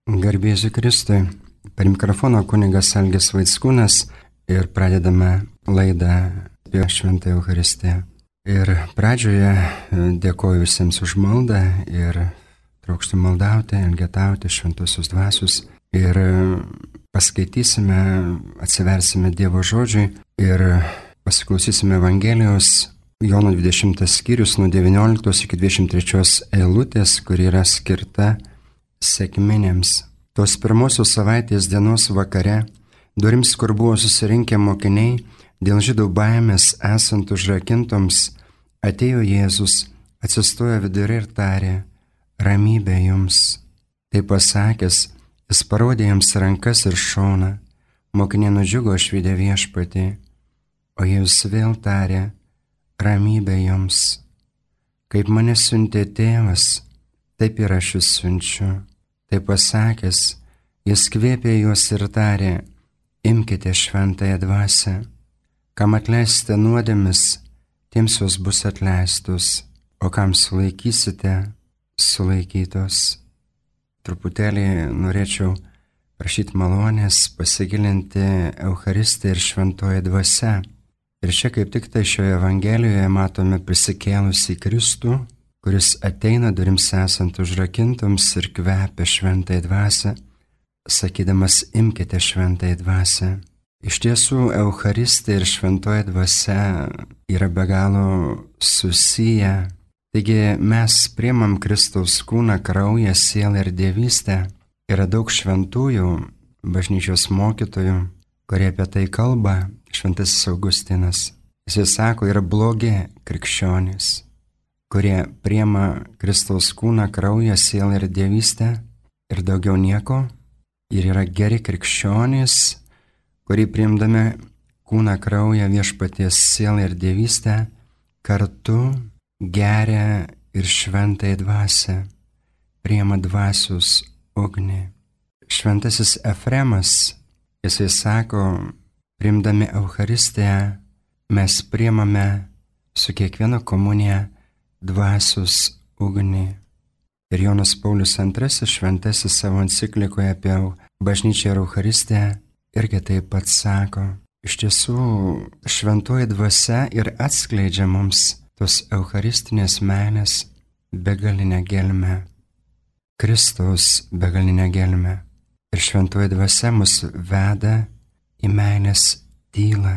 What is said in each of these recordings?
Garbėsiu Kristui. Per mikrofono kunigas Algis Vaickūnas ir pradedame laidą apie Šventąją Eucharistiją. Ir pradžioje dėkoju visiems už maldą ir trokštu maldauti, elgetauti šventosios dvasios. Ir paskaitysime, atsiversime Dievo žodžiui ir pasiklausysime Evangelijos Jono 20 skyrius nuo 19 iki 23 eilutės, kuri yra skirta sekminėms. Tos pirmosios savaitės dienos vakare, durims, kur buvo susirinkę mokiniai, dėl žydų baimės esant užrakintoms, atėjo Jėzus, atsistojo vidury ir tarė: ramybė jums. Tai pasakęs, jis parodė jiems rankas ir šoną. Mokiniai nudžiugo išvydę viešpatį, o Jėzus vėl tarė: ramybė jums. Kaip mane siuntė tėvas, taip ir aš jūs siunčiu. Tai pasakęs, jis kvėpė juos ir tarė: imkite šventąją dvasią. Kam atleisite nuodėmes, tiems jos bus atleistos, o kam sulaikysite, sulaikytos. Truputėlį norėčiau prašyti malonės pasigilinti Eucharistiją ir šventoje dvasia. Ir čia kaip tik tai šioje Evangelijoje matome prisikėlusį Kristų, kuris ateina durims esant užrakintoms ir kvepia šventąją dvasią, sakydamas: imkite šventąją dvasią. Iš tiesų, Eucharistija ir šventoji dvasia yra be galo susiję. Taigi mes priimam Kristaus kūną, kraują, sielą ir dievystę. Yra daug šventųjų, bažnyčios mokytojų, kurie apie tai kalba. Šventasis Augustinas. Jis sako, yra blogi krikščionys, kurie priima Kristaus kūną, kraują, sielą ir dievystę ir daugiau nieko. Ir yra geri krikščionys, kurie priimdami kūną, kraują, viešpaties sielą ir dievystę kartu geria ir šventąją dvasią, priima dvasios ugnį. Šventasis Efremas, jisai sako, priimdami Eucharistiją mes priimame su kiekviena komunija dvasios ugnį. Ir Jonas Paulius II šventasis savo enciklikoje apie bažnyčią ir Eucharistiją irgi taip pat sako: iš tiesų šventoji dvasia ir atskleidžia mums tos eucharistinės meilės begalinę gelmę, Kristaus begalinę gelmę. Ir šventoji dvasia mus veda į meilės tylą.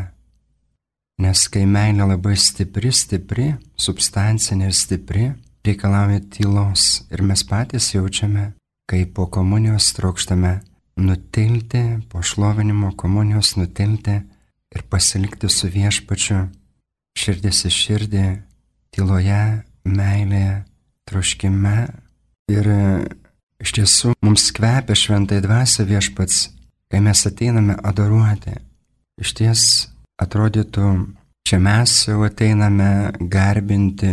Nes kai meilė labai stipri, substancinė ir stipri, reikalauja tylos. Ir mes patys jaučiame, kai po komunijos trokštame nutilti, po šlovinimo komunijos nutilti ir pasilikti su viešpačiu, širdis į širdį, tyloje, meilėje, troškime. Ir iš tiesų mums kvepia šventąją dvasią viešpats, kai mes ateiname adoruoti. Iš ties atrodytų, čia mes jau ateiname garbinti,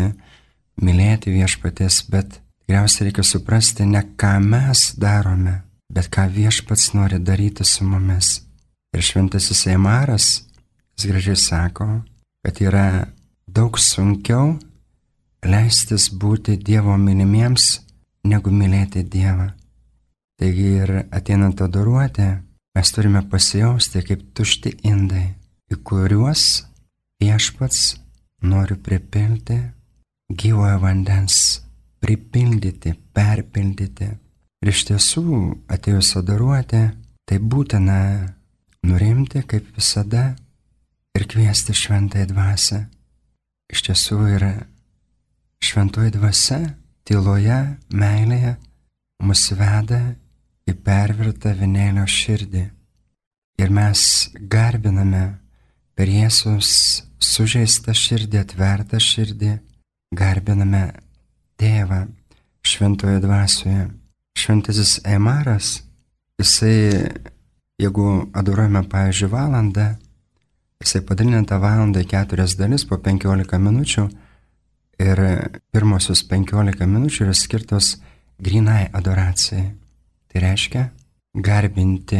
mylėti viešpaties, bet tikriausiai reikia suprasti, ne ką mes darome, bet ką viešpats nori daryti su mumis. Ir šventasis Eimaras, jis gražiai sako, kad yra daug sunkiau leistis būti Dievo mylimiems, negu mylėti Dievą. Taigi ir ateinant adoruoti, mes turime pasijausti kaip tušti indai, į kuriuos viešpats nori pripilti gyvojo vandens, pripildyti, perpildyti. Ir iš tiesų, atėjus adoruoti, tai būtina nurimti kaip visada ir kviesti šventąją dvasią. Iš tiesų yra šventoji dvasia, tyloje, meilėje mus veda į pervirtą avinėlio širdį. Ir mes garbiname per Jėzus sužeistą širdį, atvertą širdį, garbiname Tėvą šventoje dvasioje. Šventasis Eimaras, jisai, jeigu adoruojame, pavyzdžiui, valandą, jisai padalina tą valandą į 4 dalis po 15 minučių ir pirmosios 15 minučių yra skirtos grynai adoracijai. Tai reiškia garbinti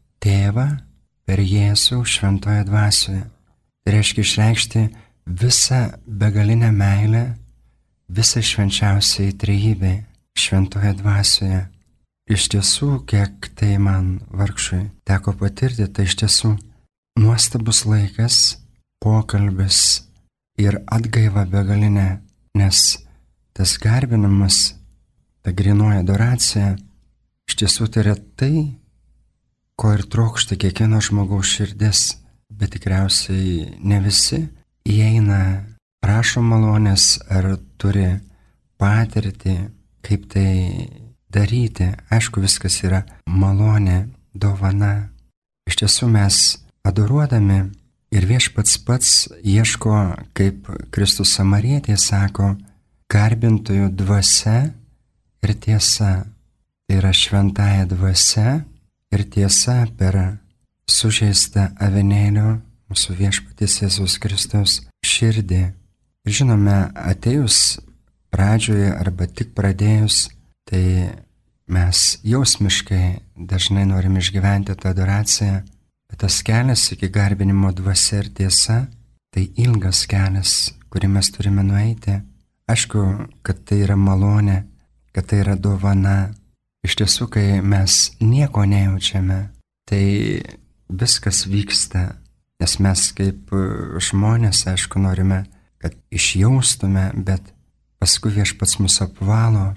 Tėvą per Jėzų šventoje dvasioje. Tai reiškia išreikšti visą begalinę meilę visai švenčiausiai trejybei šventoje dvasioje. iš tiesų, kiek tai man vargšui teko patirti, tai iš tiesų nuostabus laikas, pokalbis ir atgaiva begalinė, nes tas garbinimas, ta grynoji adoracija, iš tiesų tai yra tai, ko ir trokšta kiekvieno žmogaus širdis, bet tikriausiai ne visi įeina, prašo malonės ar turi patirtį, kaip tai daryti. Aišku, viskas yra malonė, dovana. Iš tiesų mes adoruodami ir Viešpats pats ieško, kaip Kristus Samarietė sako, garbintojų dvasia ir tiesa. Tai yra šventąja dvasia ir tiesa per sužeistą avinėlio mūsų Viešpaties Jėzaus Kristaus širdį. Ir žinome, atėjus pradžioje arba tik pradėjus, tai mes jausmiškai dažnai norim išgyventi tą adoraciją, bet tas kelias iki garbinimo dvasia ir tiesa, tai ilgas kelias, kurį mes turime nueiti. Aišku, kad tai yra malonė, kad tai yra dovana. Iš tiesų, kai mes nieko nejaučiame, tai viskas vyksta, nes mes kaip žmonės, aišku, norime, kad išjaustume, bet paskui Viešpats mus apvalo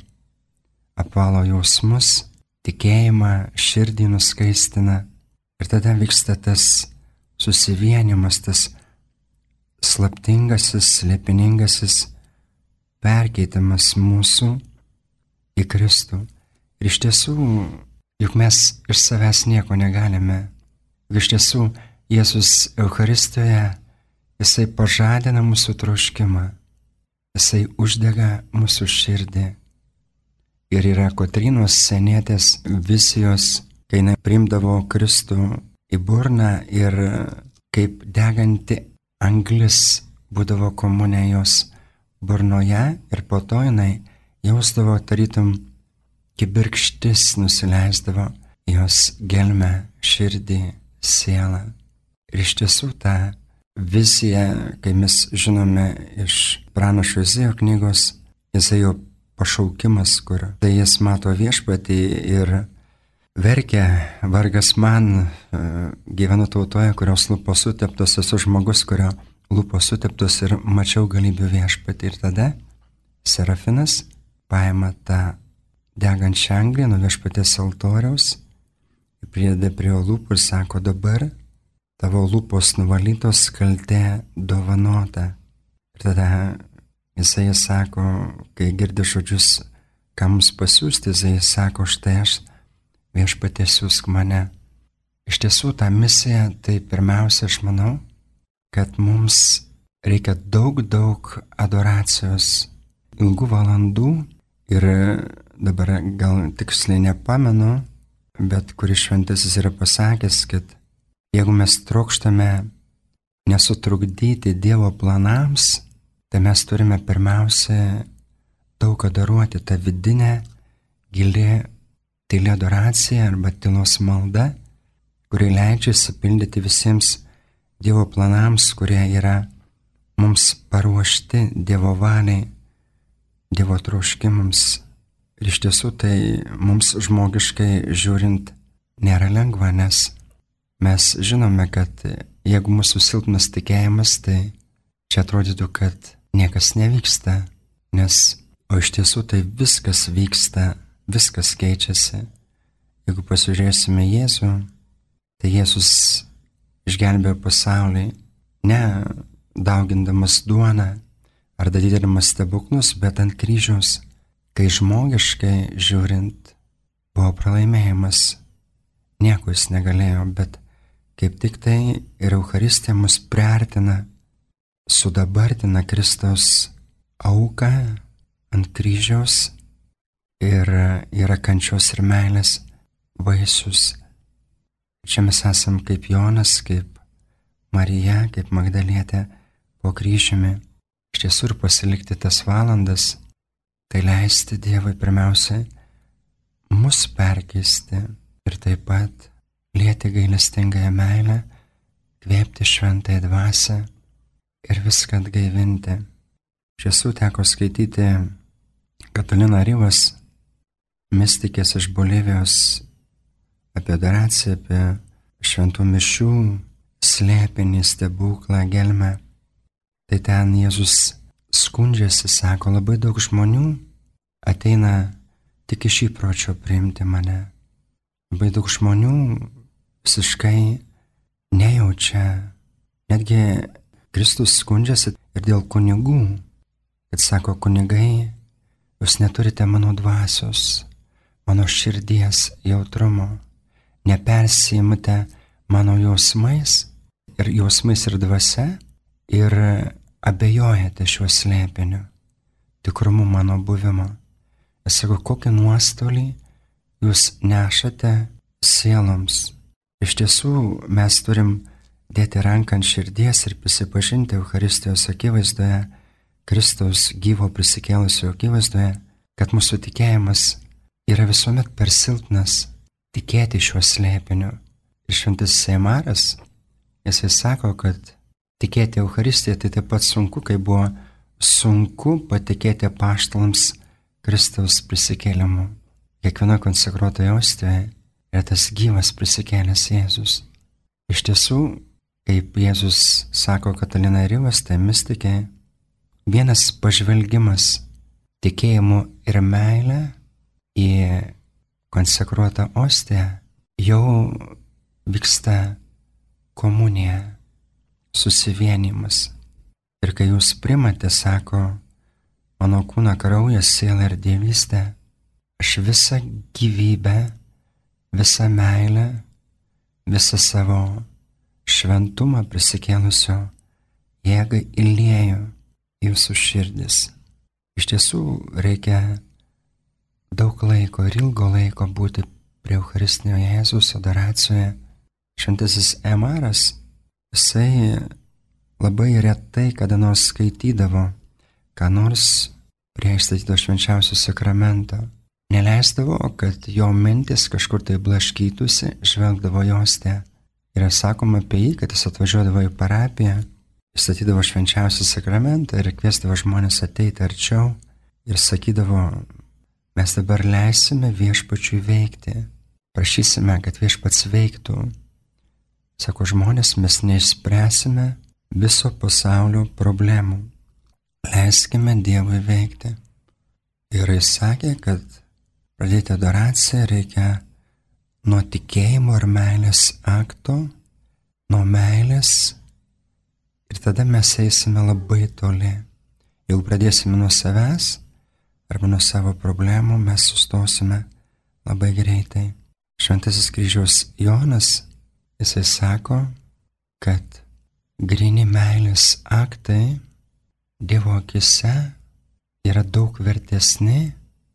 jausmus, tikėjimą, širdį nuskaistina ir tada vyksta tas susivienimas, tas slaptingasis, slėpiningasis perkeitimas mūsų į Kristų. Ir iš tiesų, juk mes iš savęs nieko negalime. Iš tiesų, Jėzus Eucharistijoje, Jisai pažadina mūsų troškimą, Jisai uždega mūsų širdį. Ir yra Kotrynos Sienietės vizijos, kai jinai priimdavo Kristų į burną ir kaip deganti anglis būdavo komunė jos burnoje ir po to jinai jausdavo tarytum kibirkštis nusileisdavo jos gelmę, širdį, sielą. Ir iš tiesų tą viziją, kai mes žinome iš pranašo Izaijo knygos, Izaijo pašaukimas, kur tai jis mato Viešpatį ir verkia, vargas man, gyvenu tautoje, kurios lūpos suteptos, esu žmogus, kurio lūpos suteptos ir mačiau galybių Viešpatį. Ir tada Serafinas paima tą degančią anglį nuo Viešpaties altoriaus, prideda prie jo lūpų ir sako, dabar tavo lūpos nuvalytos, kaltė dovanota. Ir tada Jisai sako, kai girdi žodžius, ką mums pasiųsti, Jisai sako, štai aš, Viešpatie, siųsk mane. Iš tiesų, ta misija, tai pirmiausia, aš manau, kad mums reikia daug adoracijos, ilgų valandų ir dabar gal tiksliai nepamenu, bet kuris šventasis yra pasakęs, kad jeigu mes trokštame nesutrukdyti Dievo planams, tai mes turime pirmiausia daug adoruoti, tą vidinę, gili, tyli adoracija arba tylos malda, kuri leidžia įsipildyti visiems Dievo planams, kurie yra mums paruošti Dievo valiai, Dievo troškimams. Ir iš tiesų tai mums žmogiškai žiūrint nėra lengva, nes mes žinome, kad jeigu mūsų silpnas tikėjimas, tai čia atrodytų, kad niekas nevyksta, o iš tiesų tai viskas vyksta, viskas keičiasi. Jeigu pasižiūrėsime Jėzų, tai Jėzus išgelbėjo pasaulį ne daugindamas duoną ar darydamas stebuklus, bet ant kryžiaus, kai žmogiškai žiūrint buvo pralaimėjimas, nieko jis negalėjo, bet kaip tik tai ir Eucharistija mus priartina, sudabartina Kristaus auką ant kryžiaus ir yra kančios ir meilės vaisius. Čia mes esam kaip Jonas, kaip Marija, kaip Magdalietė po kryžiumi. Iš tiesų ir pasilikti tas valandas, tai leisti Dievui pirmiausiai mus perkeisti ir taip pat lieti gailestingąją meilę, kvėpti šventąją dvasią ir viską atgaivinti. Iš tiesų teko skaityti Katalina Rivas mistikės iš Bolivijos, apie adoraciją, apie šventų mišių slėpinį, stebuklą, gelmę. Tai ten Jėzus skundžiasi, sako, labai daug žmonių ateina tik iš įpročio priimti mane. Labai daug žmonių visiškai nejaučia. Netgi Kristus skundžiasi ir dėl kunigų, kad sako, kunigai, jūs neturite mano dvasios, mano širdies jautrumo, nepersijimate mano jausmais ir dvasia ir abejojate šiuo slėpiniu, tikrumu mano buvimo. Aš sakau, kokį nuostolį jūs nešate sieloms. Iš tiesų mes turim dėti ranką ant širdies ir prisipažinti Eucharistijos akivaizdoje, Kristaus gyvo prisikėlusio akivaizdoje, kad mūsų tikėjimas yra visuomet per silpnas tikėti šiuo slėpiniu. Ir šventasis Eimaras, jisai sako, kad tikėti Eucharistiją tai taip pat sunku, kai buvo sunku patikėti apaštalams Kristaus prisikėlimu. Kiekviena konsekruota ostija yra tas gyvas prisikėlęs Jėzus. Iš tiesų, kaip Jėzus sako Katalina Rivas, tai mistikė, vienas pažvelgimas tikėjimu ir meilę į konsekruotą ostiją jau vyksta komunija, susivienimas. Ir kai jūs primate, sako, mano kūną, kraujas, siela ir dievystė, aš visą gyvybę, visą meilę, visą savo šventumą prisikėlusio jėgą įlieju į jūsų širdis. Iš tiesų reikia daug laiko ir ilgo laiko būti prie Eucharistinio Jėzaus adoracijoje. Šventasis Eimaras, jisai labai retai kada nors skaitydavo, ką nors prie įstatyto švenčiausio sakramento. Neleisdavo, kad jo mintis kažkur tai blaškytųsi, žvelgdavo į ostiją. Yra sakoma apie jį, kad jis atvažiuodavo į parapiją, įstatydavo švenčiausią sakramentą ir kviesdavo žmonės ateiti arčiau ir sakydavo, mes dabar leisime viešpačiui veikti, prašysime, kad viešpats veiktų. Sako žmonės, mes neišspręsime viso pasaulio problemų, leiskime Dievui veikti. Ir jis sakė, kad pradėti adoraciją reikia nuo tikėjimo ir meilės akto, nuo meilės, ir tada mes eisime labai toli. Jeigu pradėsime nuo savęs arba nuo savo problemų, mes sustosime labai greitai. Šventasis kryžiaus Jonas, jisai sako, kad gryni meilės aktai Dievo akise yra daug vertesni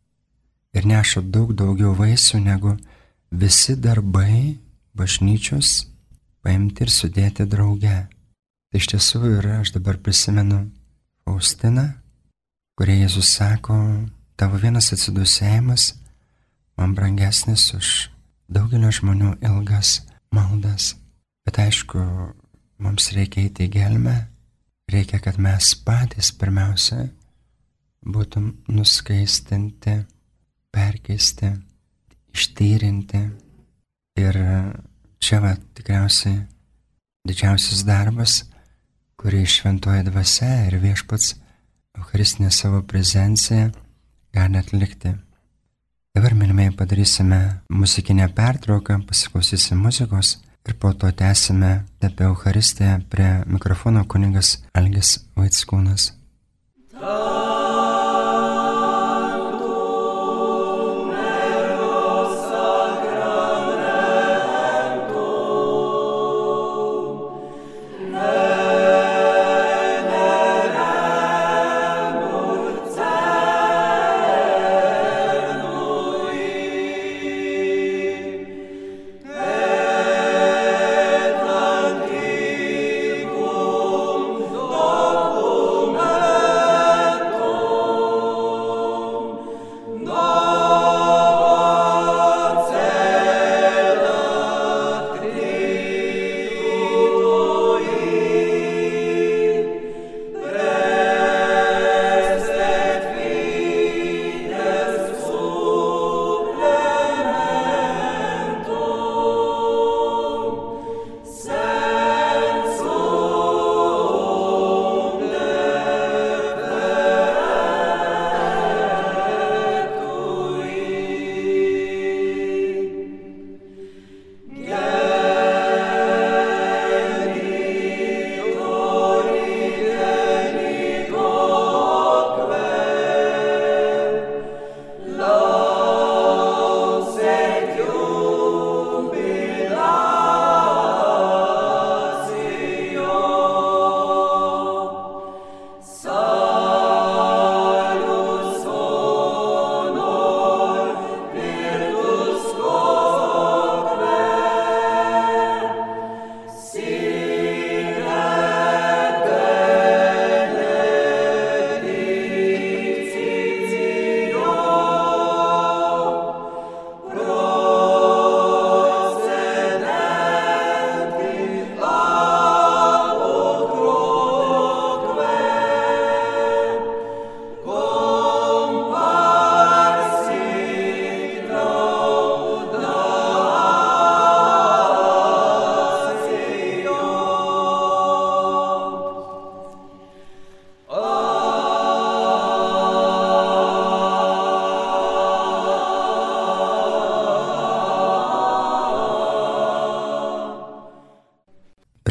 ir neša daug daugiau vaisių negu visi darbai bažnyčios paimti ir sudėti drauge. Tai iš tiesų ir aš dabar prisimenu Faustiną, kurie Jėzus sako, tavo vienas atsidūsėjimas man brangesnis už daugelio žmonių ilgas maldas. Bet aišku, mums reikia eiti į gelmę, reikia, kad mes patys pirmiausia būtum nuskaistinti, perkeisti, ištyrinti. Ir čia va tikriausiai didžiausias darbas, kurį šventoji dvasia ir viešpats Eucharistinė savo prezencija gali atlikti. Dabar, mylimieji, padarysime muzikinę pertrauką, pasiklausysim muzikos ir po to tęsime apie Eucharistiją. Prie mikrofono kunigas Algis Vaickūnas.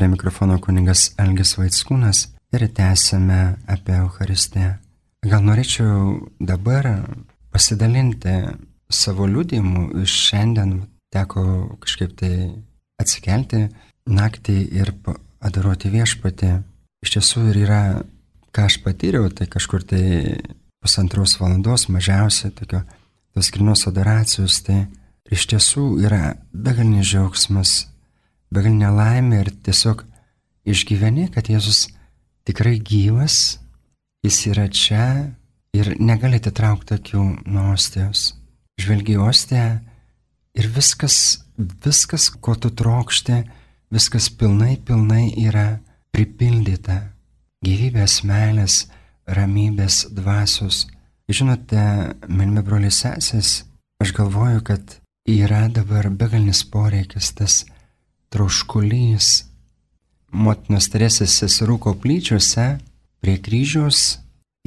Prie mikrofono kunigas Algis Vaickūnas ir tęsime apie Eucharistiją. Gal norėčiau dabar pasidalinti savo liudijimu. Iš šiandien teko kažkaip tai atsikelti naktį ir adoruoti Viešpatį. Iš tiesų ir yra, ką aš patyriau, tai kažkur tai 1,5 valandos mažiausiai tos grynos adoracijos, tai iš tiesų yra begalinis džiaugsmas, begalinė laimė ir tiesiog išgyveni, kad Jėzus tikrai gyvas, jis yra čia ir negali atitraukti akių nuo ostijos. Žvelgi į ostiją ir viskas, ko tu trokšti, viskas pilnai yra pripildyta. Gyvybės, meilės, ramybės, dvasios. Žinote, mylimi broliai sesės, aš galvoju, kad yra dabar begalinis poreikis, tas troškulys. Motinos Teresės seserų koplyčiose prie kryžiaus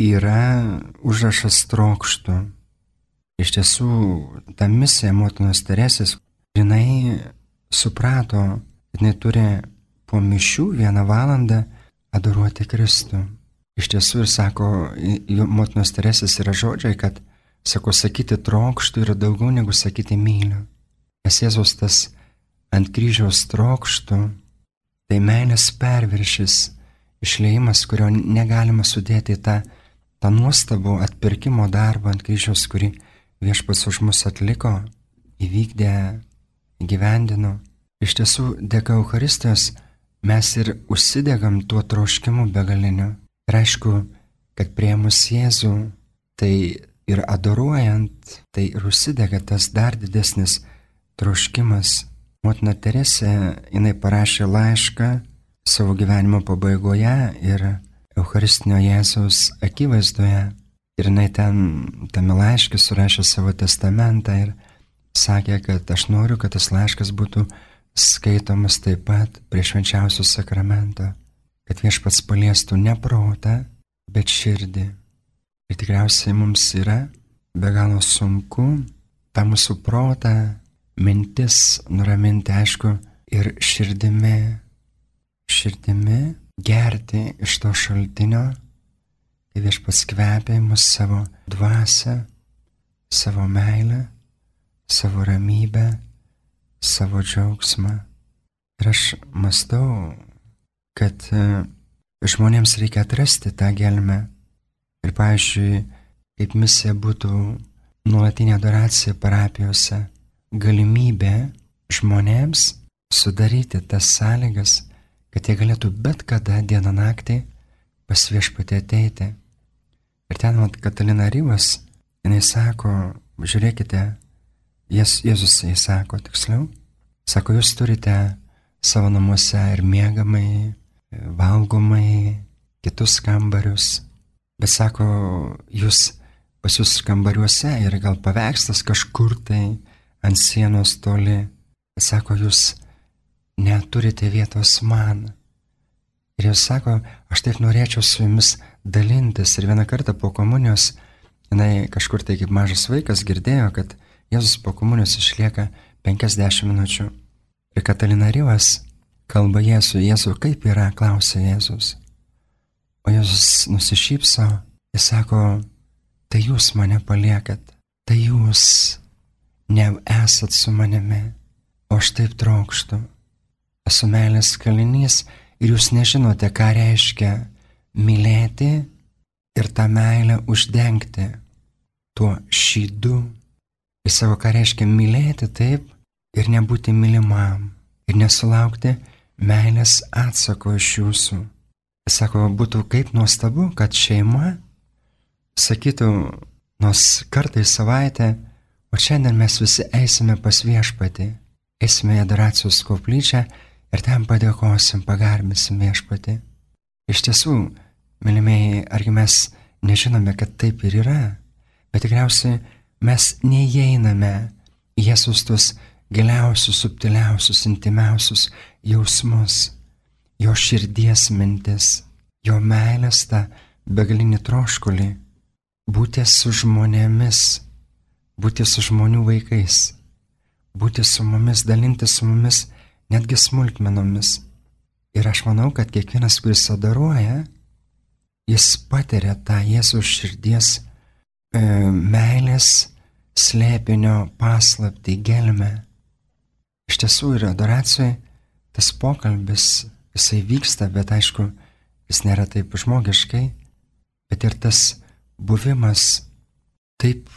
yra užrašas trokštų. Iš tiesų, ta misija motinos Teresės, jinai suprato, kad jinai turi po mišių 1 valandą adoruoti Kristų. Iš tiesų ir sako, motinos Teresės yra žodžiai, kad, sako, sakyti trokštų yra daugiau negu sakyti myliu. Nes Jėzus tas ant kryžiaus trokštų, tai meilės perviršis, išliejimas, kurio negalima sudėti į tą nuostabų atpirkimo darbą ant kryžiaus, kurį Viešpats už mus atliko, įvykdė, įgyvendino. Iš tiesų, dėka Eucharistijos mes ir užsidegam tuo troškimu begaliniu. Ir aišku, kad priėmus Jėzų, tai ir adoruojant, tai ir užsidega tas dar didesnis troškimas. Motina Teresė, jinai parašė laišką savo gyvenimo pabaigoje ir Eucharistinio Jėzaus akivaizdoje. Ir jinai tame laiške surašė savo testamentą ir sakė, kad aš noriu, kad tas laiškas būtų skaitomas taip pat prie švenčiausio sakramento, kad Viešpats paliestų ne protą, bet širdį. Ir tikriausiai mums yra be galo sunku tą mūsų protą, mintis nuraminti, aišku, ir širdimi gerti iš to šaltinio, kai Viešpats kvepia mus savo dvasią, savo meilę, savo ramybę, savo džiaugsmą. Ir aš mąstau, kad žmonėms reikia atrasti tą gelmę. Ir pavyzdžiui, kaip misija būtų nuolatinė adoracija parapijose, galimybė žmonėms sudaryti tas sąlygas, kad jie galėtų bet kada dieną naktį pas Viešpatį ateiti. Ir ten Katalina Rivas, jinai sako, žiūrėkite, Jėzus jai sako, tiksliau, sako, jūs turite savo namuose ir miegamai, valgomai, kitus kambarius, bet sako, pas jūs kambariuose yra gal paveikslas kažkur tai ant sienos toli, bet sako, jūs neturite vietos man. Ir jis sako, aš taip norėčiau su jumis dalintis. Ir vieną kartą po komunijos, jinai kažkur tai kaip mažas vaikas girdėjo, kad Jėzus po komunijos išlieka 50 minučių. Ir Katalina Rivas kalba Jėzų, kaip yra, klausia Jėzus. O Jėzus nusišypso, jis sako, tai jūs mane paliekat, tai jūs nesat su manimi, o aš taip trokštu. Esu meilės kalinys ir jūs nežinote, ką reiškia mylėti ir tą meilę uždengti tuo šydu. Jis sako, ką reiškia mylėti taip ir nebūti mylimam ir nesulaukti meilės atsako iš jūsų. Jis sako, būtų kaip nuostabu, kad šeima sakytų, nors kartą į savaitę, o šiandien mes visi eisime pas Viešpatį, eisime į adoracijos koplyčią ir ten padėkosim, pagarbinsim Viešpatį. Iš tiesų, mylimieji, argi mes nežinome, kad taip ir yra, bet tikriausiai mes neįeiname į Jėzus tuos giliausius, subtiliausius, intimiausius jausmus, jo širdies mintis, jo meilės tą begalinį troškulį, būti su žmonėmis, būti su žmonių vaikais, būti su mumis, dalinti su mumis netgi smulkmenomis. Ir aš manau, kad kiekvienas, kuris adoruoja, jis patiria tą Jėzaus širdies meilės slėpinio paslaptį, gelmę. Iš tiesų ir adoracijoje tas pokalbis, jisai vyksta, bet aišku, jis nėra taip žmogiškai, bet ir tas buvimas taip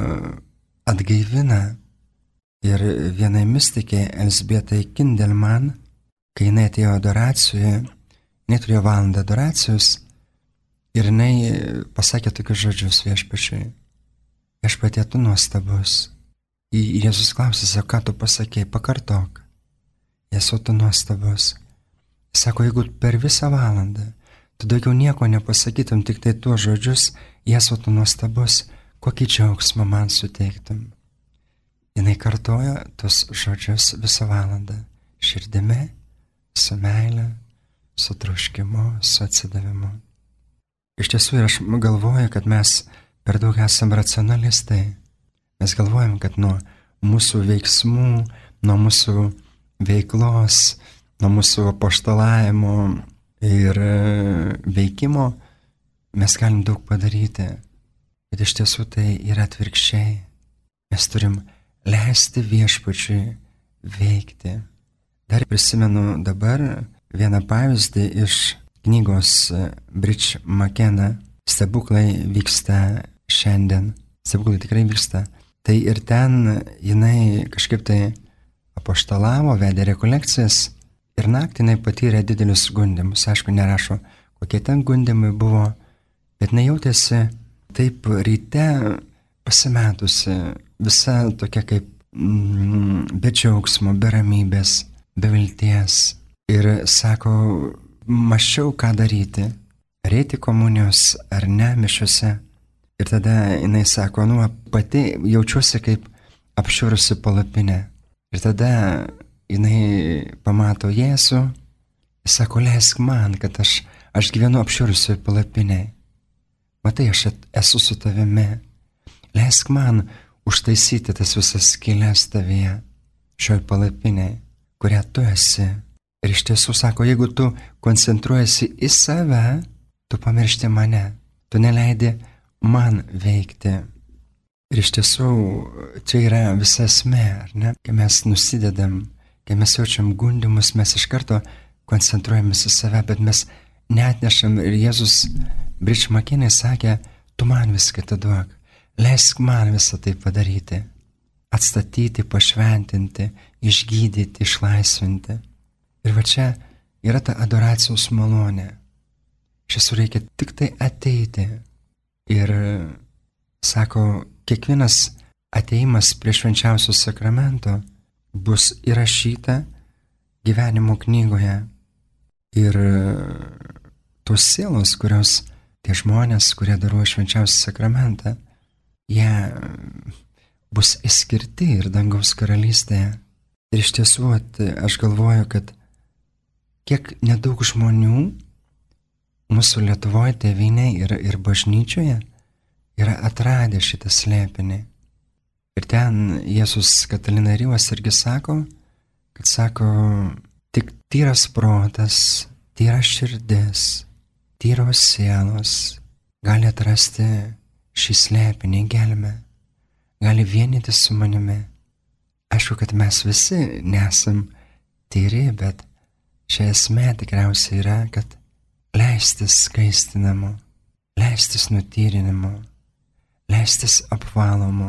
atgaivina. Ir vienai mystikė Elzbietai Kindelman, kai jinai atėjo adoracijoje, jinai turėjo valandą adoracijos ir jinai pasakė tokius žodžius Viešpačiui: Viešpatie, tu nuostabus. Jėzus klausė, ką tu pasakėjai, pakartok. Jėzau, tu nuostabus. Jis sako, jeigu per visą valandą tu daugiau nieko nepasakytum, tik tai tuos žodžius, Jėzau, tu nuostabus, kokį džiaugsmą man suteiktum. Jinai kartoja tos žodžius visą valandą, širdimi, su meile, su troškimu, su atsidavimu. Iš tiesų, ir aš galvoju, kad mes per daug esam racionalistai. Mes galvojam, kad nuo mūsų veiksmų, nuo mūsų veiklos, nuo mūsų apaštalavimo ir veikimo mes galim daug padaryti. Bet iš tiesų tai yra atvirkščiai. Mes turim leisti Viešpačiui veikti. Dar prisimenu dabar vieną pavyzdį iš knygos Bridge McKenna Stebuklai vyksta šiandien. Stebuklai tikrai vyksta. Tai ir ten jinai kažkaip tai apaštalavo, vedė rekolekcijas ir naktį jinai patyrė didelius gundymus. Aišku, nerašo, kokie ten gundymai buvo, bet jinai jautėsi taip ryte pasimetusi, visa tokia kaip be džiaugsmo, be ramybės, be vilties. Ir sako, mąsčiau, ką daryti, reiti komunijos ar ne mišiuose. Ir tada jinai sako, pati jaučiuosi kaip apšiurusi palapinę. Ir tada jinai pamato Jėzų, jis sako, leisk man, kad aš gyvenu apšiurusioj palapinėj. Matai, aš esu su tavimi. Leisk man užtaisyti tas visas skylės tavyje, šioj palapinėj, kurią tu esi. Ir iš tiesų sako, jeigu tu koncentruojasi į save, tu pamiršti mane, tu neleidi man veikti. Ir iš tiesų čia yra visa esmė, ar ne? Kai mes nusidedam, kai mes jaučiam gundymus, mes iš karto koncentruojamės į save, bet mes neatnešam. Ir Jėzus Bridge McKenna sakė, tu man viską atiduok, leisk man visą tai padaryti, atstatyti, pašventinti, išgydyti, išlaisvinti. Ir va čia yra ta adoracijos malonė. Šiandien reikia tik tai ateiti. Ir sako, kiekvienas ateimas prie švenčiausio sakramento bus įrašyta gyvenimo knygoje. Ir tos sielos, kurios tie žmonės, kurie daruoja švenčiausią sakramentą, jie bus įskirti ir dangaus karalystėje. Ir iš tiesų, aš galvoju, kad kiek nedaug žmonių mūsų Lietuvoje, tėvynėje ir bažnyčioje yra atradę šitą slėpinį. Ir ten Jėzus Katalina Ryvas irgi sako, kad sako, tik tyras protas, tyra širdis, tyros sielos gali atrasti šį slėpinį, gelmę, gali vienytis su manimi. Aišku, kad mes visi nesam tyri, bet čia esmė tikriausiai yra, kad leistis skaistinamu, leistis nutyrinimu, leistis apvalomu.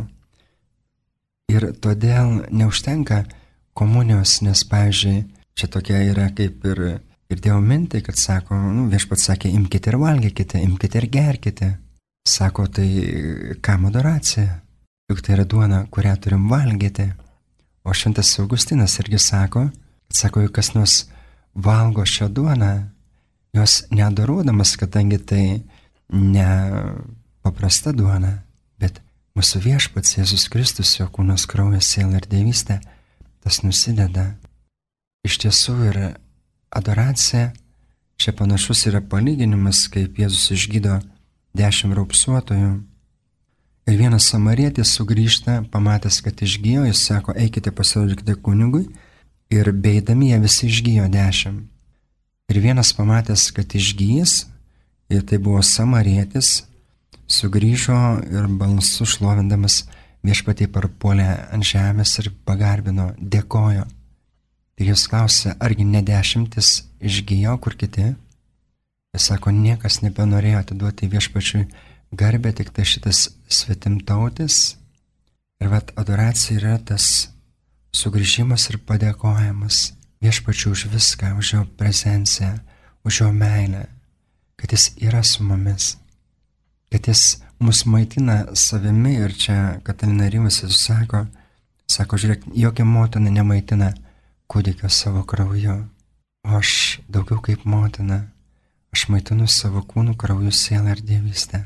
Ir todėl neužtenka komunijos, nes, pavyzdžiui, čia tokia yra kaip ir Dievo mintai, kad sako, Viešpats sakė, imkite ir valgykite, imkite ir gerkite. Sako, tai kam adoracija? Juk tai yra duona, kurią turim valgyti. O šventas Augustinas irgi sako, juk kas nors valgo šią duoną, jos neadoruodamas, kadangi tai ne paprasta duona, bet mūsų Viešpats Jėzus Kristus, jo kūnas, kraujas, siela ir dievystė, tas nusideda. Iš tiesų ir adoracija, čia panašus yra palyginimas, kaip Jėzus išgydo 10 raupsuotojų. Ir vienas samarietis sugrįžta, pamatęs, kad išgyjo, jis sako, eikite pasirodykite kunigui, ir beidami jie visi išgyjo 10. Ir vienas pamatęs, kad išgijęs, ir tai buvo samarietis, sugrįžo ir balsu šlovindamas viešpatį parpuolė ant žemės ir pagarbino, dėkojo. Ir jis klausė, argi ne 10 išgijo, kur kiti? Jis sako, niekas nebenorėjo atiduoti viešpačiui garbę, tik tai šitas svetimtautis. Ir adoracija yra tas sugrįžimas ir padėkojimas viešpačiui už viską, už jo prezenciją, už jo meilę, kad jis yra su mumis, kad jis mus maitina savimi. Ir čia Katalina Ryvas sako, žiūrėk, jokia motina nemaitina kūdikio savo krauju, o aš daugiau kaip motina, aš maitinu savo kūnų, krauju, sielą ir dievystę.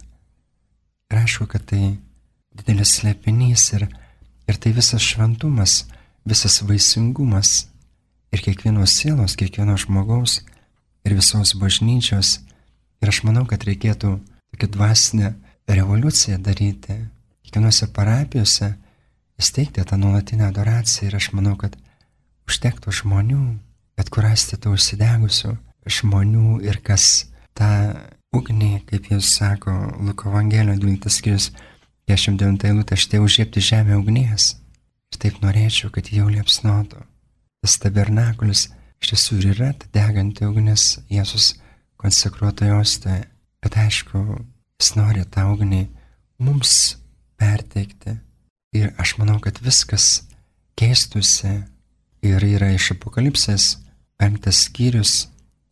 Ir aišku, kad tai didelis slėpinys ir tai visas šventumas, visas vaisingumas ir kiekvienos sielos, kiekvieno žmogaus ir visos bažnyčios. Ir aš manau, kad reikėtų tokią dvasinę revoliuciją daryti, kiekvienose parapijose įsteigti tą nuolatinę adoraciją. Ir aš manau, kad užtektų žmonių, bet kur rasti tų užsidegusių žmonių ir kas tą ugnį, kaip jis sako, Luko Evangelijoje 12 skyrius 59 eilutė, štai užžiepti žemę ugnies. Ir taip norėčiau, kad jau liepsnotų. Tas tabernakulis iš tiesų ir yra ta deganti ugnis Jėzus konsekruotoje ostoje. Bet aišku, jis nori tą ugnį mums perteikti. Ir aš manau, kad viskas keistusi. Ir yra iš Apokalipsės 5 skyrius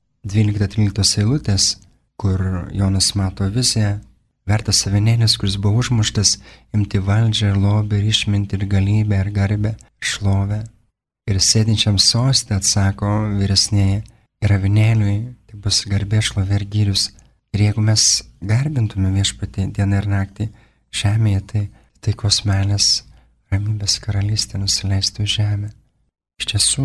12-13 eilutės, kur Jonas mato viziją, vertas avinėlis, kuris buvo užmuštas, imti valdžią ir lobį ir išmintį ir galybę ir garbę, šlovę. Ir sėdinčiam soste atsako vyresnėje ir avinėliui, tai bus garbė, šlovė ir gyrius. Ir jeigu mes garbintume viešpatį dieną ir naktį žemėje, tai taikos meilės, ramybės karalystė nusileistų į žemę. Iš tiesų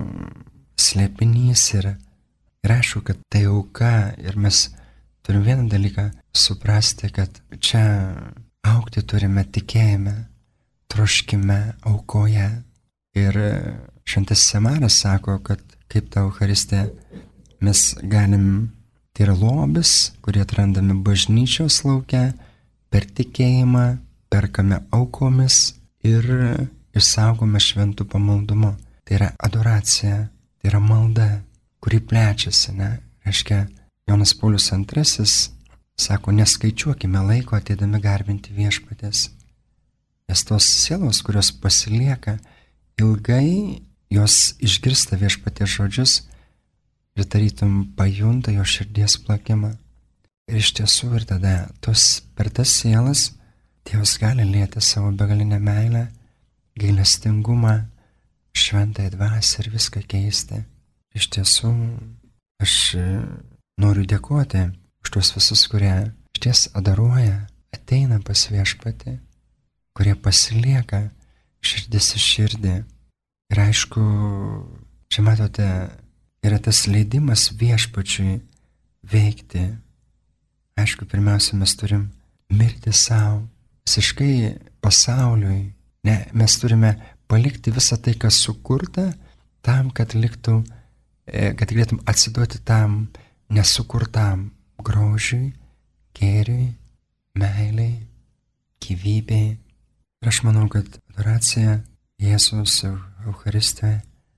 slėpinys ir aišku, kad tai auka. Ir mes turim vieną dalyką suprasti, kad čia augti turime tikėjime, troškime, aukoje. Ir šventasis Semaras sako, kad kaip ta Eucharistija mes galim, tai yra lobis, kurie atrandami bažnyčios lauke, per tikėjimą, perkame aukomis ir išsaugome šventų pamaldumu. Tai yra adoracija, tai yra malda, kuri plečiasi, ne? Reiškia, Jonas Paulius II sako, neskaičiuokime laiko ateidami garbinti viešpatės. Nes tos sielos, kurios pasilieka ilgai, jos išgirsta viešpatės žodžius ir tarytum pajunta jo širdies plakimą. Ir iš tiesų ir tada per tas sielas Dievas gali lieti savo begalinę meilę, gailestingumą, šventąją dvasią ir viską keisti. Iš tiesų, aš noriu dėkoti už tuos visus, kurie išties adoruoja, ateina pas viešpatį, kurie pasilieka širdis į širdį. Ir aišku, čia matote, yra tas leidimas viešpačiui veikti. Aišku, pirmiausia, mes turim mirti savo, visiškai pasauliui. Ne, mes turime palikti visą tai, kas sukurta, tam, kad liktų, kad galėtum atsiduoti tam nesukurtam grožiui, gėriui, meiliai, gyvybei. Ir aš manau, kad adoracija Jėzus Eucharistijoje,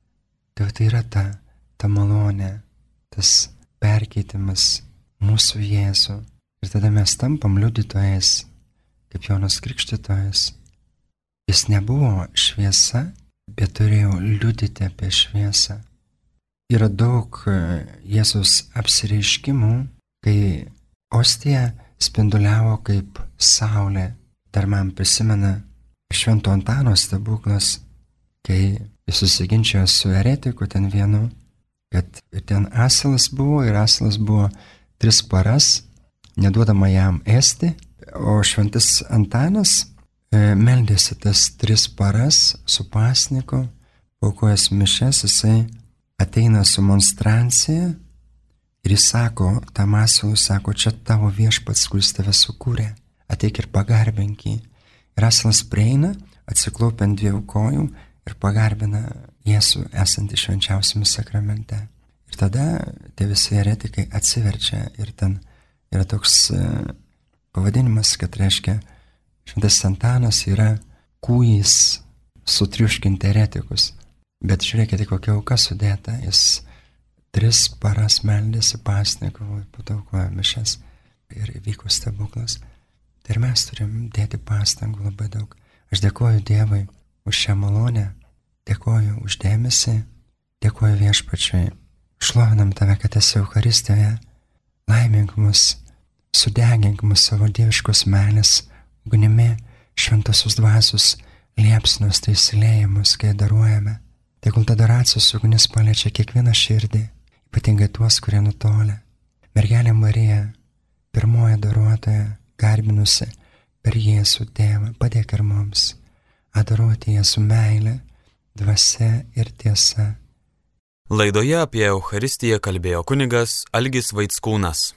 tai yra ta malonė, tas perkeitimas mūsų Jėzų. Ir tada mes tampam liudytojais, kaip Jonas Krikštytojas. Jis nebuvo šviesa, bet turėjo liudyti apie šviesą. Yra daug Jėzus apsireiškimų, kai ostija spinduliavo kaip saulė. Dar man prisimena Švento Antano stebuklas, kai jis susiginčijo su eretiku ten vienu, kad ten asilas buvo ir asilas buvo 3 paras, neduodama jam ėsti, o Šventas Antanas meldėsi tas 3 paras su pasniku, paukojęs mišias, jisai ateina su monstrancija ir jis sako, tam asilui sako, čia tavo viešpats, kuris tave sukūrė, ateik ir pagarbink jį. Ir asilas prieina, atsiklaupia ant 2 kojų ir pagarbina Jėzų esantį švenčiausiame sakramente. Ir Tada tie visi eretikai atsiverčia ir ten yra toks pavadinimas, kad reiškia, Šventas Antanas yra kūjis sutriuškinti eretikus. Bet žiūrėkite, kokia auka sudėta. Jis 3 paras meldėsi, pasninkavo, po to aukojo mišias ir įvyko stebuklas. Tai ir mes turim dėti pastangų labai daug. Aš dėkoju Dievui už šią malonę, dėkoju už dėmesį, dėkoju Viešpačiui. Šlovinam Tave, kad esi Eucharistijoje. Laimink mus, sudegink mus savo dieviškos meilės ugnimi, šventosios dvasios liepsnos tai įsiliejimus, kai daruojame. Tegul ta adoracijos ugnis paliečia kiekvieną širdį, ypatingai tuos, kurie nutolę. Mergelė Marija, pirmoji adoruotoja, garbinusi per Jėzų Tėvą, padėk ir mums adoruoti Jėzų meilę, dvasia ir tiesa. Laidoje apie Eucharistiją kalbėjo kunigas Algis Vaickūnas.